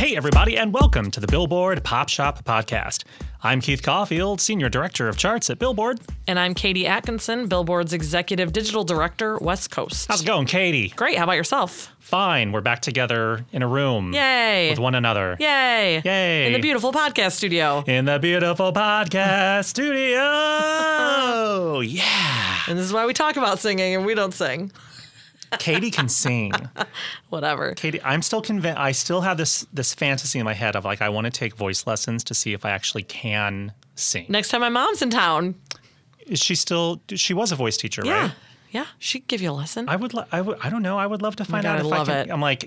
Hey, everybody, and welcome to the Billboard Pop Shop Podcast. I'm Keith Caulfield, Senior Director of Charts at Billboard. And I'm Katie Atkinson, Billboard's Executive Digital Director, West Coast. How's it going, Katie? Great. How about yourself? Fine. We're back together in a room. Yay. With one another. Yay. Yay. In the beautiful podcast studio. In the beautiful podcast studio. Yeah. And this is why we talk about singing and we don't sing. Katie can sing. Whatever. Katie, I'm still convinced. I still have this fantasy in my head of like, I want to take voice lessons to see if I actually can sing. Next time my mom's in town. Is she still, she was a voice teacher, right? Yeah, she'd give you a lesson. I don't know. I would love to find out if love I can. it. I'm like,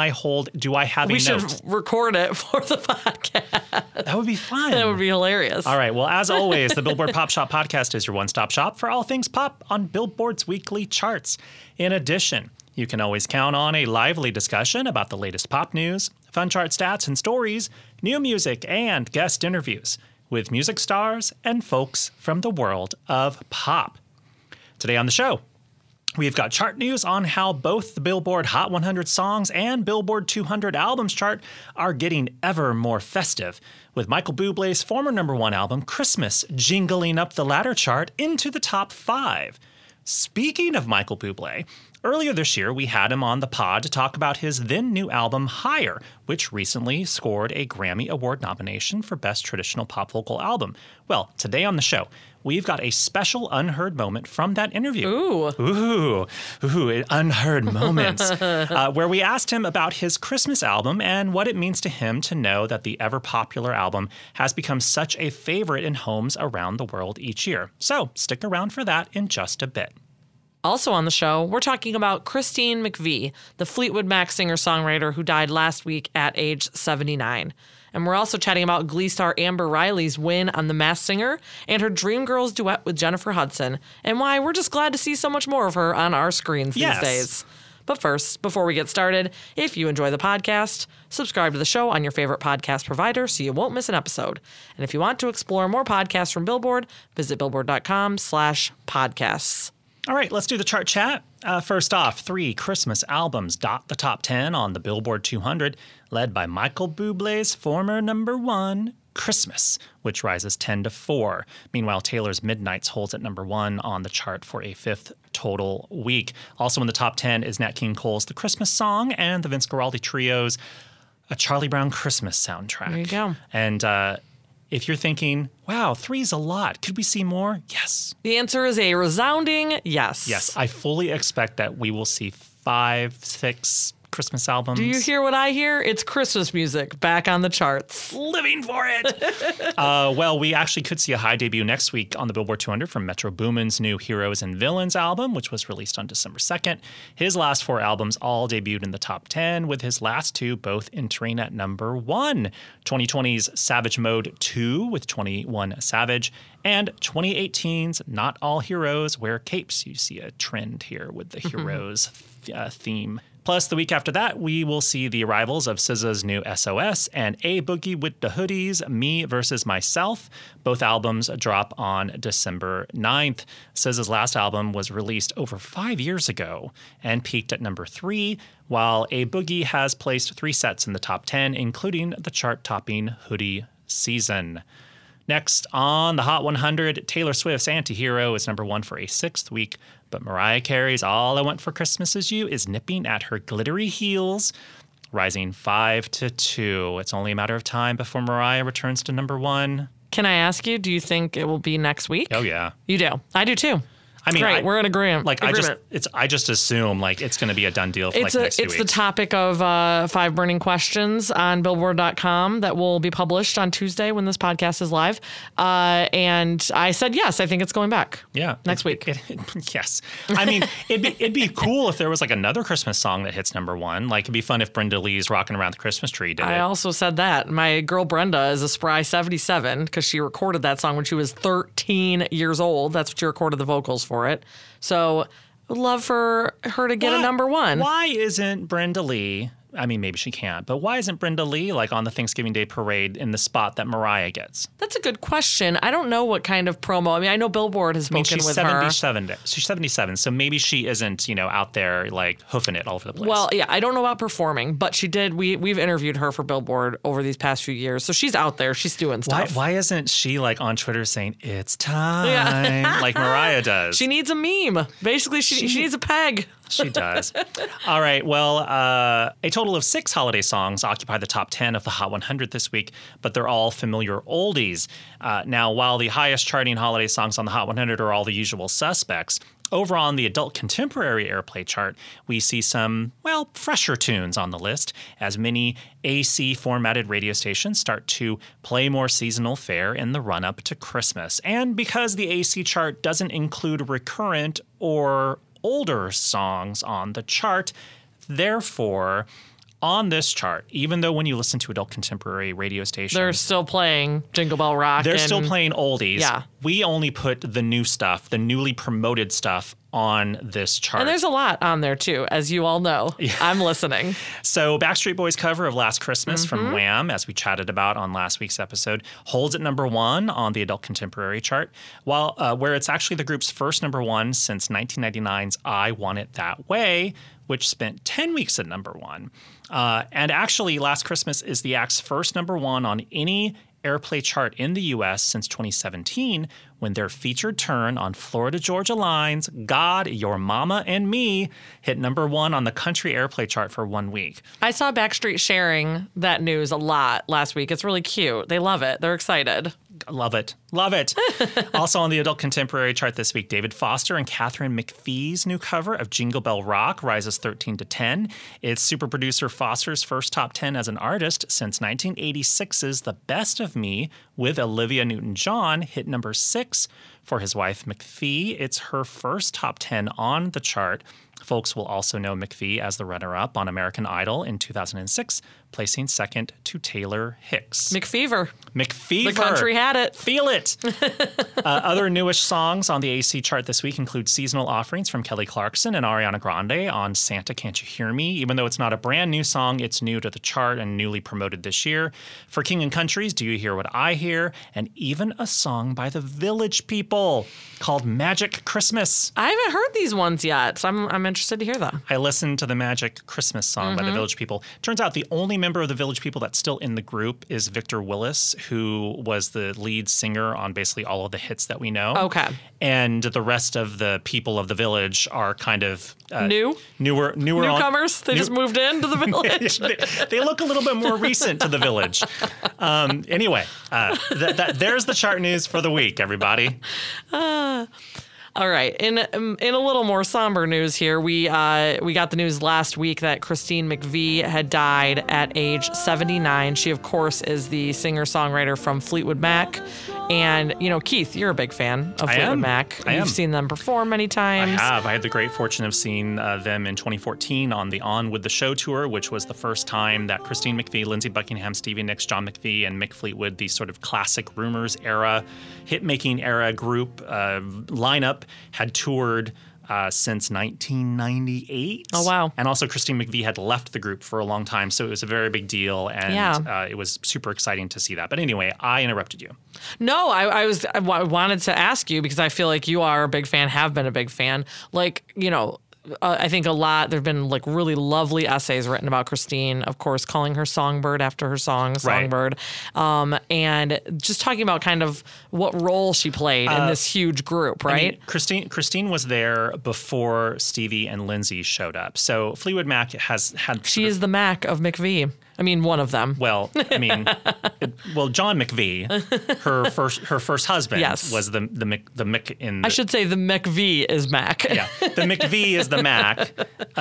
do I have a note? We should record it for the podcast. That would be fun. That would be hilarious. All right. Well, as always, the Billboard Pop Shop Podcast is your one-stop shop for all things pop on Billboard's weekly charts. In addition, you can always count on a lively discussion about the latest pop news, fun chart stats and stories, new music, and guest interviews with music stars and folks from the world of pop. Today on the show, we've got chart news on how both the Billboard Hot 100 Songs and Billboard 200 Albums chart are getting ever more festive, with Michael Bublé's former #1 album, Christmas, jingling up the ladder chart into the top 5. Speaking of Michael Bublé, earlier this year we had him on the pod to talk about his then new album, Higher, which recently scored a Grammy Award nomination for Best Traditional Pop Vocal Album. Well, today on the show, we've got a special unheard moment from that interview. Ooh, unheard moments. Where we asked him about his Christmas album and what it means to him to know that the ever-popular album has become such a favorite in homes around the world each year. So stick around for that in just a bit. Also on the show, we're talking about Christine McVie, the Fleetwood Mac singer-songwriter who died last week at age 79. And we're also chatting about Glee star Amber Riley's win on The Masked Singer and her Dreamgirls duet with Jennifer Hudson, and why we're just glad to see so much more of her on our screens these days. But first, before we get started, if you enjoy the podcast, subscribe to the show on your favorite podcast provider so you won't miss an episode. And if you want to explore more podcasts from Billboard, visit billboard.com/podcasts. All right, let's do the chart chat. First off, 3 Christmas albums dot the top 10 on the Billboard 200, led by Michael Bublé's former #1, Christmas, which rises 10 to 4. Meanwhile, Taylor's Midnights holds at #1 on the chart for a 5th total week. Also in the top 10 is Nat King Cole's The Christmas Song and the Vince Guaraldi Trio's A Charlie Brown Christmas soundtrack. There you go. And if you're thinking, wow, 3's a lot, could we see more? Yes. The answer is a resounding yes. Yes, I fully expect that we will see 5, 6 Christmas albums. Do you hear what I hear? It's Christmas music back on the charts. Living for it. Well, we actually could see a high debut next week on the Billboard 200 from Metro Boomin's new Heroes and Villains album, which was released on December 2nd. His last 4 albums all debuted in the top 10, with his last 2 both entering at #1. 2020's Savage Mode 2 with 21 Savage, and 2018's Not All Heroes Wear Capes. You see a trend here with the heroes theme. Plus, the week after that, we will see the arrivals of SZA's new SOS and A Boogie with the Hoodies, Me versus Myself. Both albums drop on December 9th. SZA's last album was released over 5 years ago and peaked at #3, while A Boogie has placed 3 sets in the top 10, including the chart-topping Hoodie Season. Next, on the Hot 100, Taylor Swift's Anti-Hero is #1 for a 6th week, but Mariah Carey's All I Want for Christmas Is You is nipping at her glittery heels, rising 5 to 2. It's only a matter of time before Mariah returns to #1. Can I ask you, do you think it will be next week? Oh, yeah. You do. I do, too. I mean, great. We're in agreement. Like, I just assume like it's going to be a done deal for next 2 weeks. It's the topic of 5 burning questions on Billboard.com that will be published on Tuesday when this podcast is live. And I said yes. I think it's going back. Yeah, next week. Yes. I mean, it'd be cool if there was like another Christmas song that hits #1. Like, it'd be fun if Brenda Lee's "Rockin' Around the Christmas Tree" did it. I also said that. My girl Brenda is a spry 77 because she recorded that song when she was 13 years old. That's what she recorded the vocals for it. So I would love for her to get a #1. Why isn't Brenda Lee I mean, maybe she can't, but why isn't Brenda Lee like on the Thanksgiving Day parade in the spot that Mariah gets? That's a good question. I don't know what kind of promo. I mean, I know Billboard has spoken she's with 77. her. She's 77, so maybe she isn't, out there like hoofing it all over the place. Well, yeah, I don't know about performing, but she did. We've interviewed her for Billboard over these past few years, so she's out there. She's doing stuff. Why isn't she like on Twitter saying it's time like Mariah does? She needs a meme. Basically, she needs a peg. She does. All right. Well, a total of 6 holiday songs occupy the top 10 of the Hot 100 this week, but they're all familiar oldies. Now, while the highest charting holiday songs on the Hot 100 are all the usual suspects, over on the adult contemporary airplay chart, we see some, fresher tunes on the list as many AC formatted radio stations start to play more seasonal fare in the run-up to Christmas. And because the AC chart doesn't include recurrent or older songs on the chart, therefore, on this chart, even though when you listen to adult contemporary radio stations, they're still playing Jingle Bell Rock. They're still playing oldies. Yeah. We only put the new stuff, the newly promoted stuff on this chart. And there's a lot on there too, as you all know. Yeah. I'm listening. So Backstreet Boys' cover of Last Christmas from Wham, as we chatted about on last week's episode, holds at number 1 on the adult contemporary chart, while where it's actually the group's first number 1 since 1999's I Want It That Way, which spent 10 weeks at number 1. And actually, Last Christmas is the act's first number 1 on any airplay chart in the U.S. since 2017, when their featured turn on Florida Georgia Line's God, Your Mama and Me hit number 1 on the country airplay chart for 1 week. I saw Backstreet sharing that news a lot last week. It's really cute. They love it. They're excited. Love it. Love it. Also on the adult contemporary chart this week, David Foster and Katharine McPhee's new cover of Jingle Bell Rock rises 13 to 10. It's super producer Foster's first top 10 as an artist since 1986's The Best of Me with Olivia Newton-John hit number 6. For his wife, McPhee, it's her first top 10 on the chart. Folks will also know McPhee as the runner-up on American Idol in 2006, placing second to Taylor Hicks. McFever. The country had it. Feel it. Other newish songs on the AC chart this week include Seasonal Offerings from Kelly Clarkson and Ariana Grande on Santa Can't You Hear Me. Even though it's not a brand new song, it's new to the chart and newly promoted this year. For King and Country's Do You Hear What I Hear? And even a song by the Village People called Magic Christmas. I haven't heard these ones yet, so I'm interested to hear them. I listened to the Magic Christmas song by the Village People. Turns out the only member of the Village People that's still in the group is Victor Willis, who was the lead singer on basically all of the hits that we know. Okay. And the rest of the people of the Village are kind of newer newcomers. They just moved into the Village. they look a little bit more recent to the Village. Anyway, there's the chart news for the week, everybody. All right. In a little more somber news here, we got the news last week that Christine McVie had died at age 79. She, of course, is the singer-songwriter from Fleetwood Mac. And, Keith, you're a big fan of Fleetwood Mac. You've seen them perform many times. I have. I had the great fortune of seeing them in 2014 on the On With the Show tour, which was the first time that Christine McVie, Lindsey Buckingham, Stevie Nicks, John McVie, and Mick Fleetwood, the sort of classic Rumors era, hit-making era group lineup, had toured since 1998. Oh, wow. And also Christine McVie had left the group for a long time, so it was a very big deal, and it was super exciting to see that. But anyway, I interrupted you. No, I wanted to ask you, because I feel like you are a big fan, have been a big fan. I think there have been really lovely essays written about Christine, of course, calling her Songbird after her song, Songbird. Right. And just talking about kind of what role she played in this huge group, right? I mean, Christine was there before Stevie and Lindsey showed up. So Fleetwood Mac has had... She is the Mac of McVie. I mean, one of them. Well, John McVie, her first husband, was the Mick in. I should say the McVie is Mac. Yeah, the McVie is the Mac.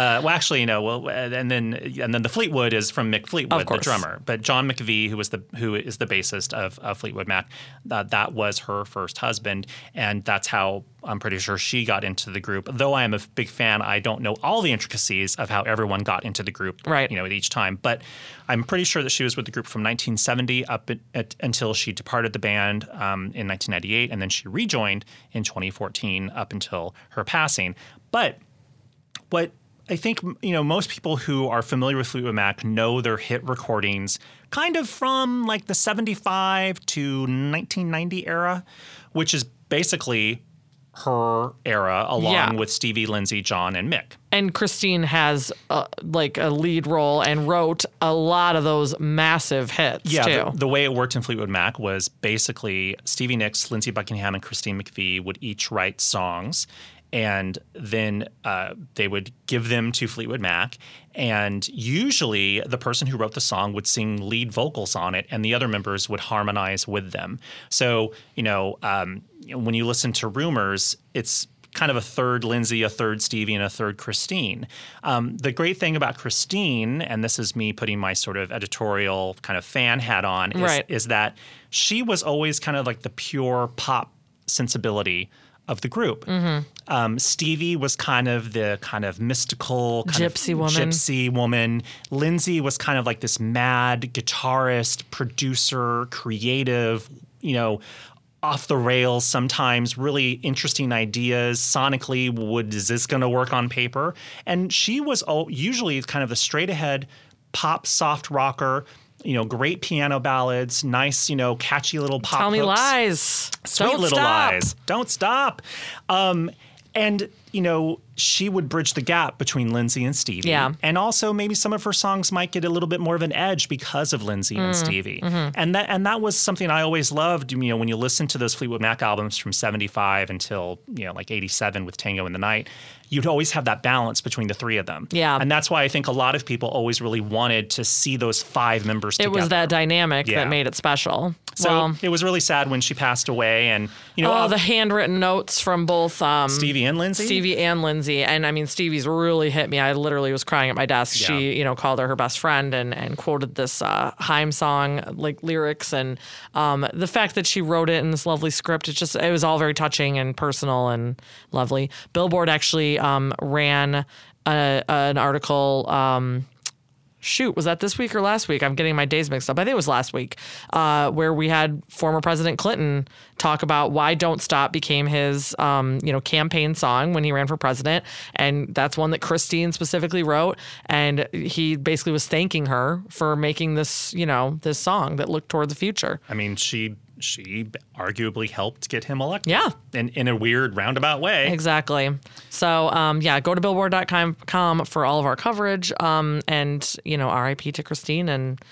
And then the Fleetwood is from Mick Fleetwood, the drummer. But John McVie, who is the bassist of Fleetwood Mac, that was her first husband, and that's how I'm pretty sure she got into the group. Though I am a big fan, I don't know all the intricacies of how everyone got into the group, right? At each time. But I'm pretty sure that she was with the group from 1970 up until she departed the band in 1998, and then she rejoined in 2014 up until her passing. But what I think, most people who are familiar with Fleetwood Mac know their hit recordings kind of from like the 75 to 1990 era, which is basically her era along with Stevie, Lindsey, John, and Mick. And Christine has like a lead role and wrote a lot of those massive hits too. The way it worked in Fleetwood Mac was basically Stevie Nicks, Lindsey Buckingham, and Christine McVie would each write songs. And then they would give them to Fleetwood Mac. And usually the person who wrote the song would sing lead vocals on it, and the other members would harmonize with them. So, when you listen to Rumors, it's kind of a third Lindsey, a third Stevie, and a third Christine. The great thing about Christine, and this is me putting my sort of editorial kind of fan hat on, is that she was always kind of like the pure pop sensibility of the group. Stevie was kind of the mystical gypsy woman. Lindsey was kind of like this mad guitarist, producer, creative, off the rails sometimes, really interesting ideas. Sonically, is this going to work on paper? And she was usually kind of a straight ahead pop soft rocker. Great piano ballads, nice, catchy little pop Tell me hooks. Lies. Sweet Don't little stop. lies. Don't stop. And, she would bridge the gap between Lindsey and Stevie. Yeah. And also maybe some of her songs might get a little bit more of an edge because of Lindsey and Stevie. And that was something I always loved. When you listen to those Fleetwood Mac albums from 75 until, like 87 with Tango in the Night, you'd always have that balance between the three of them. Yeah. And that's why I think a lot of people always really wanted to see those five members together. It was that dynamic that made it special. So it was really sad when she passed away. And, the handwritten notes from both Stevie and Lindsey. And I mean, Stevie's really hit me. I literally was crying at my desk. Yeah. She, called her best friend and quoted this Haim song, like lyrics. And the fact that she wrote it in this lovely script, it was all very touching and personal and lovely. Billboard actually ran an article. Was that this week or last week? I'm getting my days mixed up. I think it was last week, where we had former President Clinton talk about why Don't Stop became his, campaign song when he ran for president. And that's one that Christine specifically wrote. And he basically was thanking her for making this, this song that looked toward the future. I mean, she arguably helped get him elected. Yeah. In a weird roundabout way. Exactly. So, go to billboard.com for all of our coverage. And, RIP to Christine and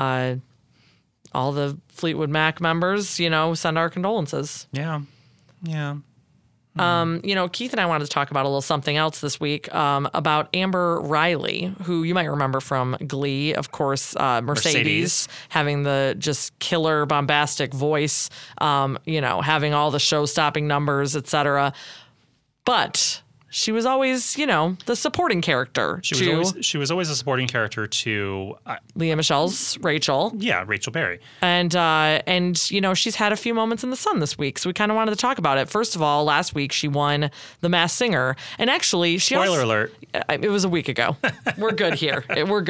all the Fleetwood Mac members, send our condolences. Yeah. Yeah. Keith and I wanted to talk about a little something else this week about Amber Riley, who you might remember from Glee, of course, Mercedes having the just killer bombastic voice, having all the show-stopping numbers, etc. But she was always, the supporting character. She was always a supporting character to Lea Michele's Rachel. Yeah, Rachel Berry. And she's had a few moments in the sun this week, so we kind of wanted to talk about it. First of all, last week she won The Masked Singer, and actually Spoiler alert. It was a week ago. We're good here.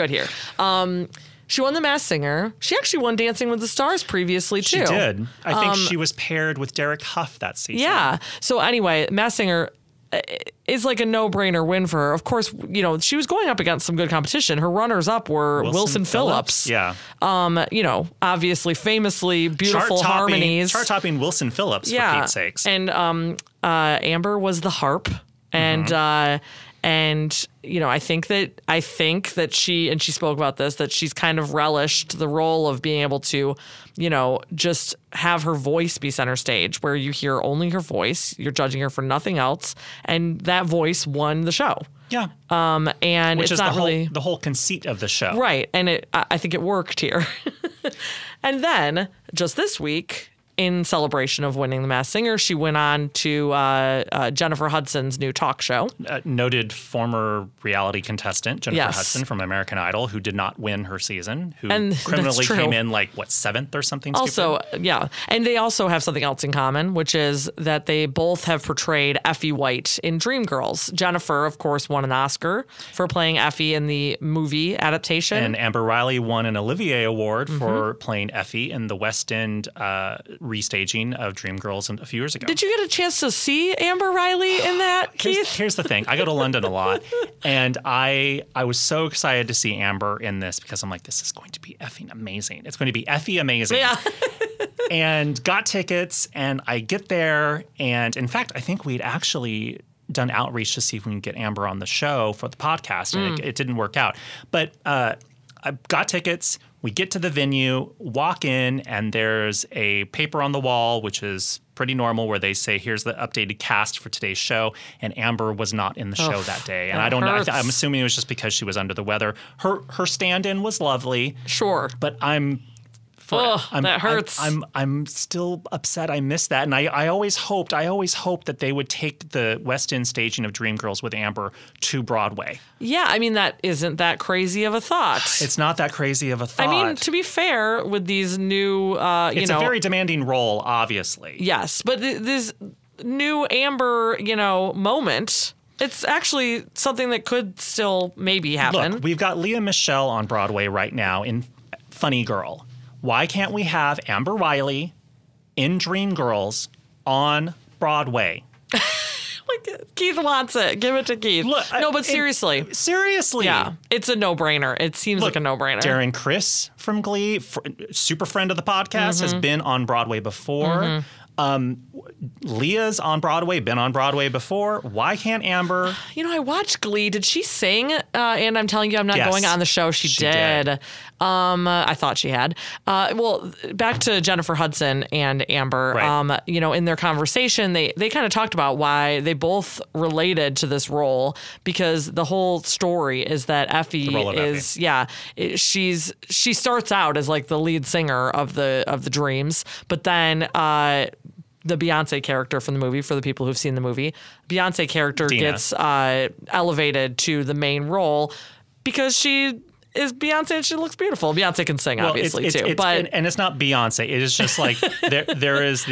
She won The Masked Singer. She actually won Dancing with the Stars previously, too. She did. I think she was paired with Derek Huff that season. Yeah. So anyway, Masked Singer is like a no-brainer win for her. Of course, she was going up against some good competition. Her runners-up were Wilson Phillips. Yeah. Obviously, famously beautiful harmonies. Chart-topping Wilson Phillips, for Pete's sakes. And Amber was the harp. And I think that she spoke about this, that she's kind of relished the role of being able to, just have her voice be center stage, where you hear only her voice, you're judging her for nothing else, and that voice won the show. Yeah. And which it's is not really the whole conceit of the show. Right. And I think it worked here. And then just this week, in celebration of winning The Masked Singer, she went on to Jennifer Hudson's new talk show. Noted former reality contestant Jennifer Hudson from American Idol, who did not win her season, who criminally came in 7th or something. Also, stupid. And they also have something else in common, which is that they both have portrayed Effie White in Dreamgirls. Jennifer, of course, won an Oscar for playing Effie in the movie adaptation. And Amber Riley won an Olivier Award for playing Effie in the West End restaging of Dreamgirls a few years ago. Did you get a chance to see Amber Riley in that, Keith? Here's the thing. I go to London a lot, and I was so excited to see Amber in this because I'm like, this is going to be effing amazing. It's going to be effing amazing. Yeah. And got tickets, and I get there, and in fact, I think we'd actually done outreach to see if we can get Amber on the show for the podcast, and it didn't work out. But I got tickets. We get to the venue, walk in, and there's a paper on the wall, which is pretty normal, where they say, here's the updated cast for today's show. And Amber was not in the show that day. And I don't know. I'm assuming it was just because she was under the weather. Her stand-in was lovely. Sure. But that hurts. I'm still upset I missed that. And I always hoped that they would take the West End staging of Dreamgirls with Amber to Broadway. Yeah, I mean, that isn't that crazy of a thought. It's not that crazy of a thought. I mean, to be fair, with these new, it's a very demanding role, obviously. Yes, but this new Amber, moment, it's actually something that could still maybe happen. Look, we've got Leah Michele on Broadway right now in Funny Girl. Why can't we have Amber Riley in Dreamgirls on Broadway? Keith wants it. Give it to Keith. Look, but seriously. Seriously. Yeah, it's a no-brainer. It seems like a no-brainer. Darren Criss from Glee, super friend of the podcast, has been on Broadway before. Leah's on Broadway, been on Broadway before. Why can't Amber? I watched Glee. Did she sing? And I'm telling you, I'm not going on the show. She did. I thought she had. Well, back to Jennifer Hudson and Amber. Right. In their conversation, they kind of talked about why they both related to this role, because the whole story is that Effie is, she starts out as like the lead singer of the Dreams, but then the Beyonce character from the movie, for the people who've seen the movie, Beyonce character Dina gets elevated to the main role because she is Beyonce and she looks beautiful. Beyonce can sing, obviously, too. But and it's not Beyonce. It is just like there is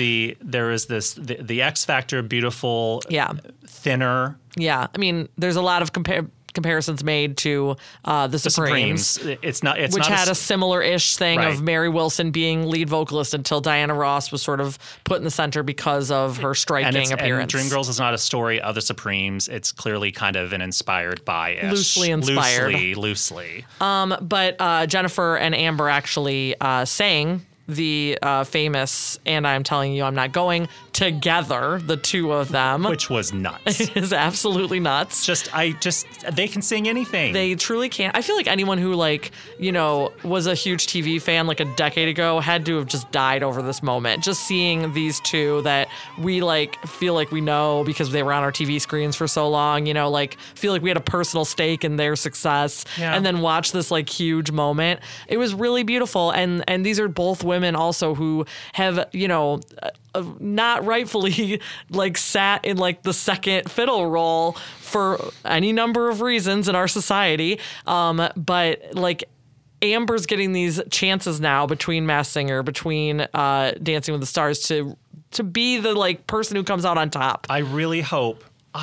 the X Factor beautiful, thinner. Yeah, I mean, there's a lot of comparisons made to the Supremes. It's which not had a similar-ish thing of Mary Wilson being lead vocalist until Diana Ross was sort of put in the center because of her striking appearance. And Dreamgirls is not a story of the Supremes. It's clearly kind of an inspired by-ish. Loosely inspired. Loosely. But Jennifer and Amber actually sang the famous "And I'm Telling You I'm Not Going" together, the two of them. Which was nuts. It is absolutely nuts. They can sing anything. They truly can. I feel like anyone who was a huge TV fan like a decade ago had to have just died over this moment. Just seeing these two that we feel like we know because they were on our TV screens for so long, feel like we had a personal stake in their success, and then watch this huge moment. It was really beautiful. And these are both women also who have, not rightfully sat in the second fiddle role for any number of reasons in our society. But Amber's getting these chances now between Masked Singer, between Dancing with the Stars to be the person who comes out on top. I really hope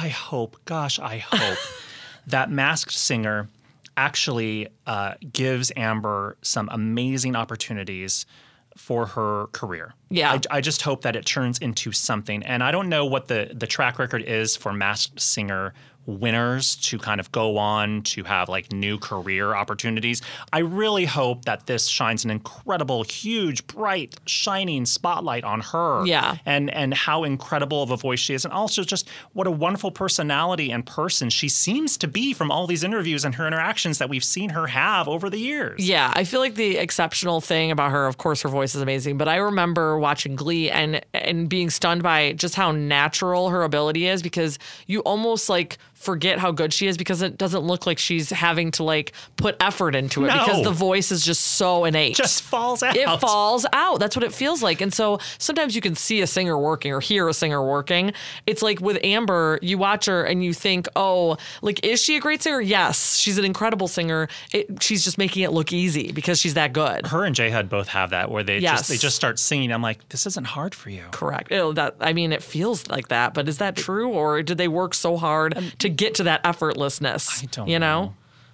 that Masked Singer actually gives Amber some amazing opportunities for her career. Yeah. I just hope that it turns into something. And I don't know what the track record is for Masked Singer winners to kind of go on to have new career opportunities. I really hope that this shines an incredible, huge, bright, shining spotlight on her. Yeah. And how incredible of a voice she is. And also just what a wonderful personality and person she seems to be from all these interviews and her interactions that we've seen her have over the years. Yeah. I feel like the exceptional thing about her, of course, her voice is amazing, but I remember watching Glee and being stunned by just how natural her ability is, because you almost forget how good she is because it doesn't look like she's having to put effort into it, because the voice is just so innate. Just falls out. It falls out. That's what it feels like. And so sometimes you can see a singer working or hear a singer working. It's like with Amber, you watch her and you think, is she a great singer? Yes, she's an incredible singer. She's just making it look easy because she's that good. Her and J-Hud both have that where they just start singing. I'm like, this isn't hard for you. Correct. It feels like that, but is that true, or did they work so hard to get to that effortlessness? I don't know.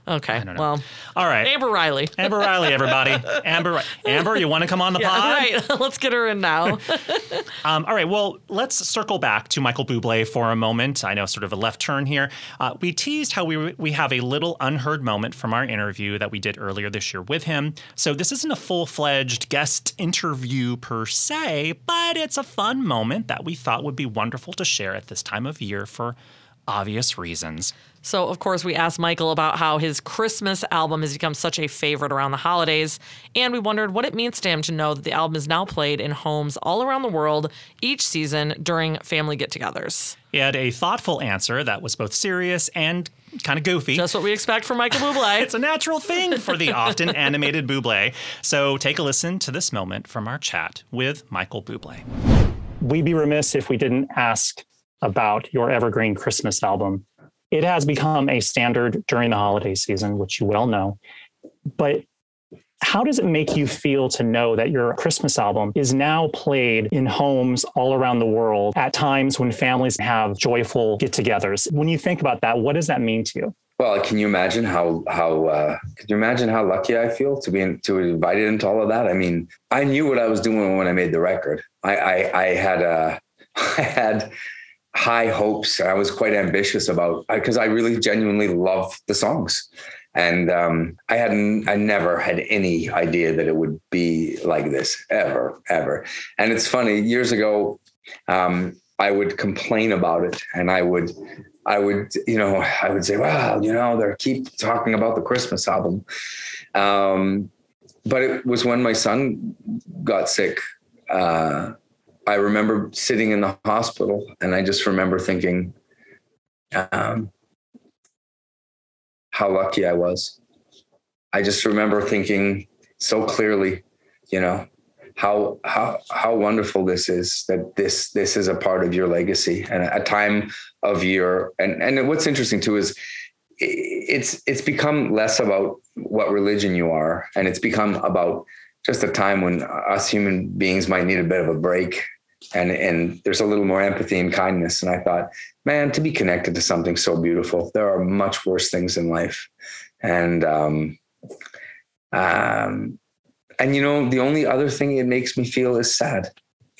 Okay. know. Well, All right. Amber Riley. Amber Riley, everybody. Amber, you want to come on the pod? Right. Let's get her in now. All right. Well, let's circle back to Michael Bublé for a moment. I know sort of a left turn here. We teased how we have a little unheard moment from our interview that we did earlier this year with him. So this isn't a full-fledged guest interview per se, but it's a fun moment that we thought would be wonderful to share at this time of year for obvious reasons. So, of course, we asked Michael about how his Christmas album has become such a favorite around the holidays, and we wondered what it means to him to know that the album is now played in homes all around the world each season during family get-togethers. He had a thoughtful answer that was both serious and kind of goofy. Just what we expect from Michael Bublé. It's a natural thing for the often animated Bublé. So take a listen to this moment from our chat with Michael Bublé. We'd be remiss if we didn't ask about your evergreen Christmas album. It has become a standard during the holiday season, which you well know. But how does it make you feel to know that your Christmas album is now played in homes all around the world at times when families have joyful get-togethers? When you think about that, what does that mean to you? Well, can you imagine how lucky I feel to be invited into all of that? I mean, I knew what I was doing when I made the record. I had high hopes. I was quite ambitious because I really genuinely love the songs. And I never had any idea that it would be like this ever. And it's funny, years ago, I would complain about it, and I would say, well, they keep talking about the Christmas album. But it was when my son got sick. I remember sitting in the hospital, and I just remember thinking, how lucky I was. I just remember thinking so clearly, how wonderful this is, that this is a part of your legacy and a time of your, and what's interesting too is it's become less about what religion you are. And it's become about just a time when us human beings might need a bit of a break, and there's a little more empathy and kindness. And I thought, man, to be connected to something so beautiful, there are much worse things in life. And the only other thing it makes me feel is sad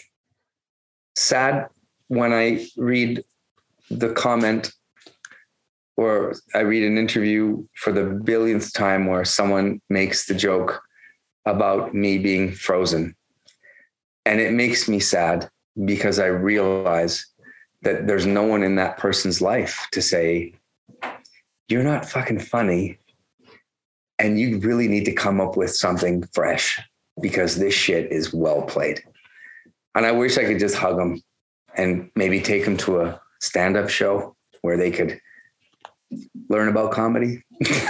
when I read the comment, or I read an interview for the billionth time where someone makes the joke about me being frozen. And it makes me sad because I realize that there's no one in that person's life to say, you're not fucking funny, and you really need to come up with something fresh because this shit is well played. And I wish I could just hug them and maybe take them to a stand-up show where they could learn about comedy.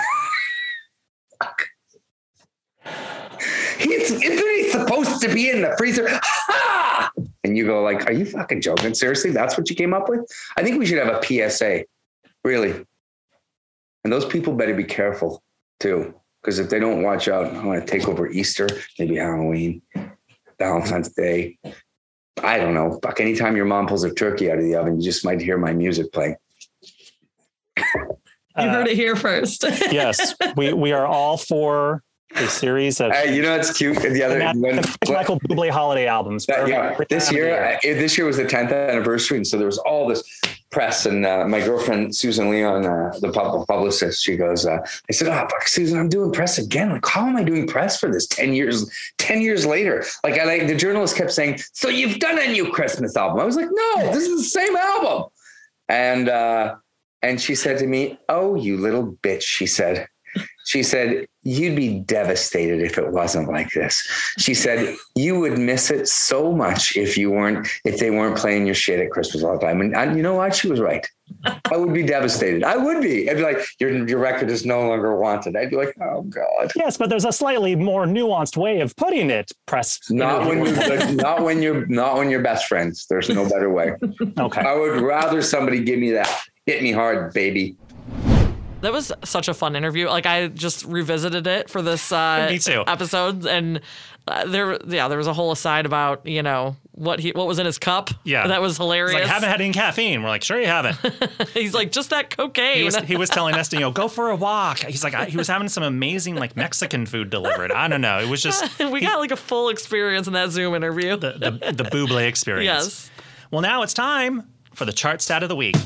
Isn't he supposed to be in the freezer? Ha! And you go like, are you fucking joking? Seriously? That's what you came up with? I think we should have a PSA, really. And those people better be careful too, because if they don't watch out, I want to take over Easter, maybe Halloween, Valentine's Day. I don't know. Fuck, anytime your mom pulls a turkey out of the oven, you just might hear my music playing. You heard it here first. Yes, we are all for a series of it's cute. Michael Bublé holiday albums. This year was the 10th anniversary, and so there was all this press. And my girlfriend Susan Leon, the publicist, she goes, I said, "Oh, fuck, Susan, I'm doing press again. Like, how am I doing press for this 10 years later?" Like, the journalist kept saying, "So you've done a new Christmas album?" I was like, "No, this is the same album." And she said to me, "Oh, you little bitch," she said, "you'd be devastated if it wasn't like this." She said, "You would miss it so much if they weren't playing your shit at Christmas all the time." And you know what? She was right. I would be devastated. I would be. I'd be like, your record is no longer wanted. I'd be like, oh God. Yes, but there's a slightly more nuanced way of putting it. Not when you're best friends. There's no better way. Okay. I would rather somebody give me that. Hit me hard, baby. That was such a fun interview. Like, I just revisited it for this Me too. episode, and there was a whole aside about, you know, what was in his cup. Yeah. That was hilarious. He's like, haven't had any caffeine. We're like, sure you haven't. He's like, just that cocaine. He was telling us to, you know, go for a walk. He's like, he was having some amazing like Mexican food delivered. I don't know. It was just we got like a full experience in that Zoom interview. the Buble experience. Yes. Well, now it's time for the chart stat of the week.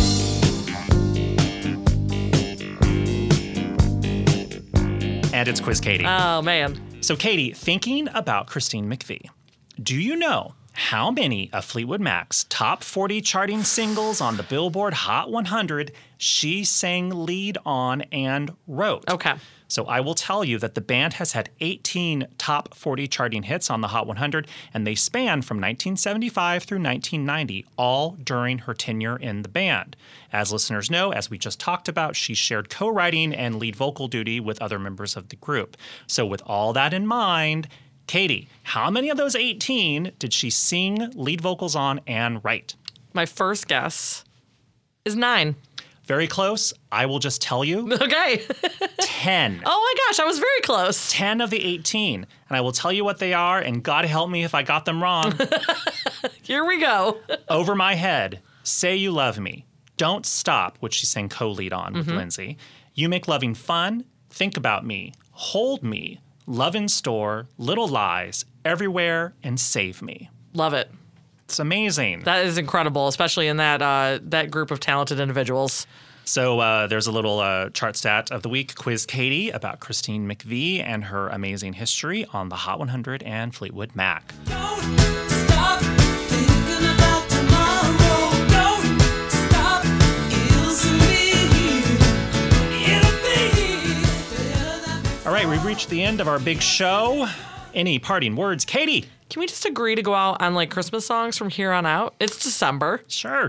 And it's Quiz Katie. Oh, man. So, Katie, thinking about Christine McVie, do you know how many of Fleetwood Mac's top 40 charting singles on the Billboard Hot 100 she sang lead on and wrote? Okay. So I will tell you that the band has had 18 top 40 charting hits on the Hot 100, and they span from 1975 through 1990, all during her tenure in the band. As listeners know, as we just talked about, she shared co-writing and lead vocal duty with other members of the group. So with all that in mind, Katie, how many of those 18 did she sing lead vocals on and write? My first guess is 9. Very close. I will just tell you. Okay. 10. Oh my gosh, I was very close. 10 of the 18. And I will tell you what they are, and God help me if I got them wrong. Here we go. Over My Head, Say You Love Me, Don't Stop, which she sang co-lead on with Lindsay, You Make Loving Fun, Think About Me, Hold Me, Love in Store, Little Lies, Everywhere, and Save Me. Love it. It's amazing. That is incredible, especially in that group of talented individuals. So there's a little chart stat of the week, Quiz Katie, about Christine McVie and her amazing history on the Hot 100 and Fleetwood Mac. Don't stop thinking about tomorrow. Don't stop. It'll be. All right, we've reached the end of our big show. Any parting words, Katie? Can we just agree to go out on like Christmas songs from here on out? It's December. Sure.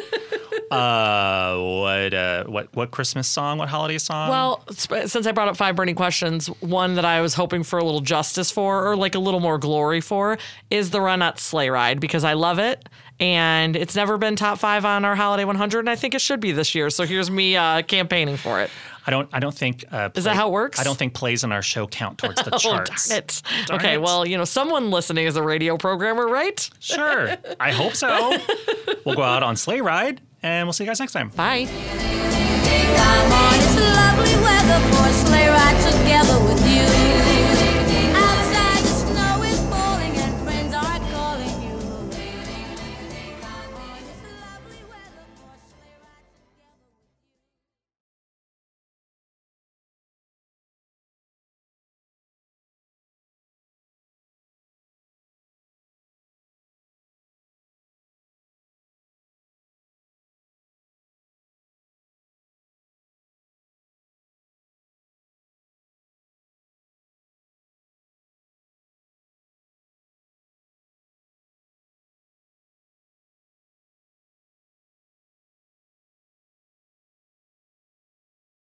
What Christmas song? What holiday song? Well, since I brought up 5 burning questions, one that I was hoping for a little justice for, or like a little more glory for, is the Ronettes Sleigh Ride, because I love it. And it's never been top 5 on our Holiday 100, and I think it should be this year. So here's me campaigning for it. I don't think. Is that how it works? I don't think plays in our show count towards the charts. Darn it. Darn Okay, it. well, you know, someone listening is a radio programmer, right? Sure. I hope so. We'll go out on Sleigh Ride, and we'll see you guys next time. Bye. Come on, it's lovely weather for a sleigh ride together with